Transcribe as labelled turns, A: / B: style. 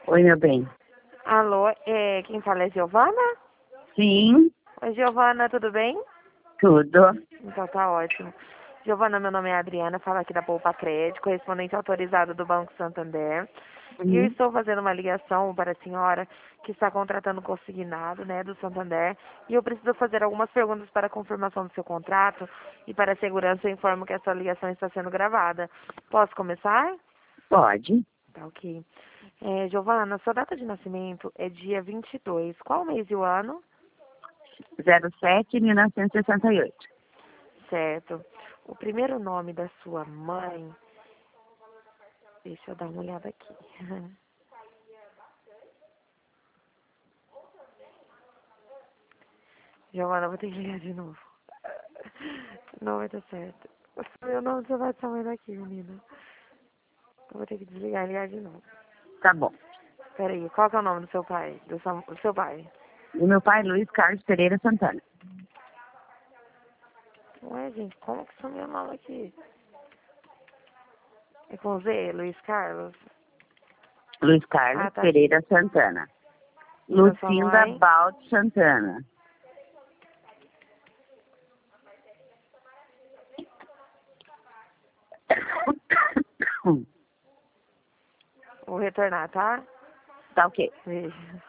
A: Oi, meu bem.
B: Alô, quem fala é Giovana?
A: Sim,
B: Oi, Giovana, tudo bem?
A: tudo.
B: Então tá ótimo. Giovana, meu nome é Adriana, falo aqui da Poupa Crédito, correspondente autorizado do Banco Santander. E eu
A: Uhum.
B: estou fazendo uma ligação para a senhora que está contratando consignado, né, do Santander. E eu preciso fazer algumas perguntas para a confirmação do seu contrato e para a segurança eu informo que essa ligação está sendo gravada. Posso começar?
A: Pode.
B: Tá ok. Giovana, sua data de nascimento é dia 22. Qual mês e o ano?
A: 07/1968.
B: Certo. O primeiro nome da sua mãe, deixa eu dar uma olhada aqui. Giovana, vou ter que ligar de novo. Não vai dar certo. O meu nome você vai sair daqui, menina. Eu vou ter que desligar e ligar de novo.
A: Tá bom.
B: Peraí, qual que é o nome do seu pai? Do seu pai?
A: E meu pai, Luiz Carlos Pereira Santana.
B: Ué, gente, como que sumiu o nome aqui? É com Z, Luiz Carlos?
A: Luiz Carlos
B: Ah, tá aqui.
A: Pereira Santana.
B: E da sua
A: Lucinda
B: mãe?
A: Balt Santana.
B: Vou retornar, tá?
A: Tá ok.
B: Beijo.